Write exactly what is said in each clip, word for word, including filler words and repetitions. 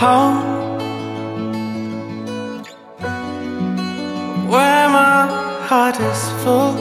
home, where my heart is full.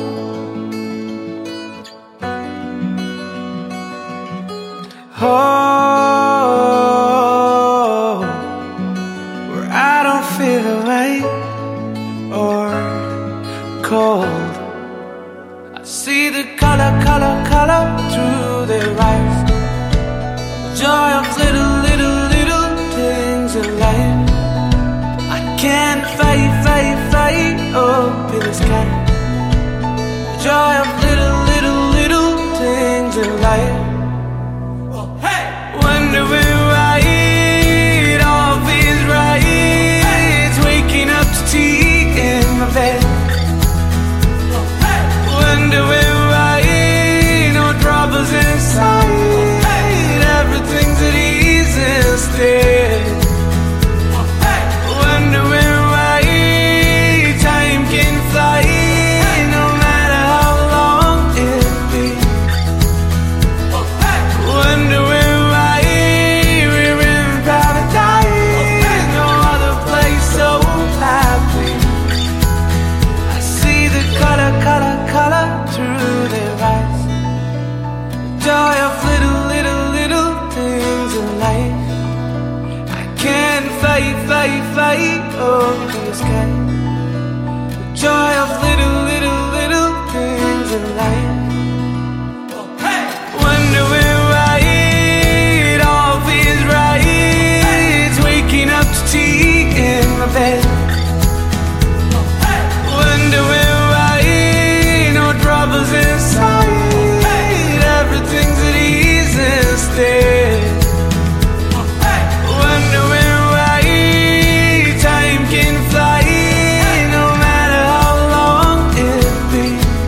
Oh, where I don't feel rain or cold. I see the color, color, color through their eyes. The joy of little, little, little things in life. I can't fight, fight, fight up in the sky. The joy of little, little, little things in life. Wondering why it all feels right. Waking up to tea in my bed. Wondering why no troubles inside. Everything's at ease instead. Wondering why time can fly, no matter how long it be. Wondering joy of little, little, little things in life. I can't fight, fight, fight up in the sky. The joy of little, little, little things in life. Wondering why it all feels right. Waking up to tea in my bed. Wondering why no troubles inside. Everything's at ease instead. Wondering why time can fly, no matter how long it be.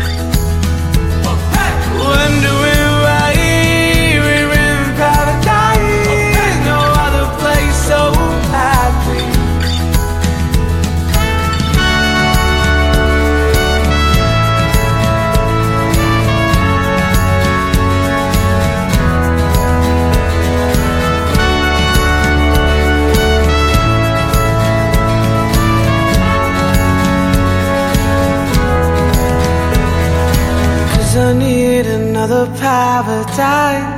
Wondering why we're in paradise, no other place so happy. I need another paradise.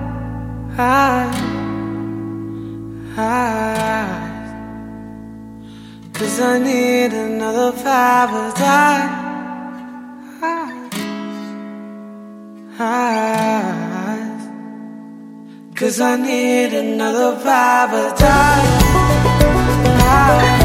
Cause I need another paradise. Cause I need another paradise.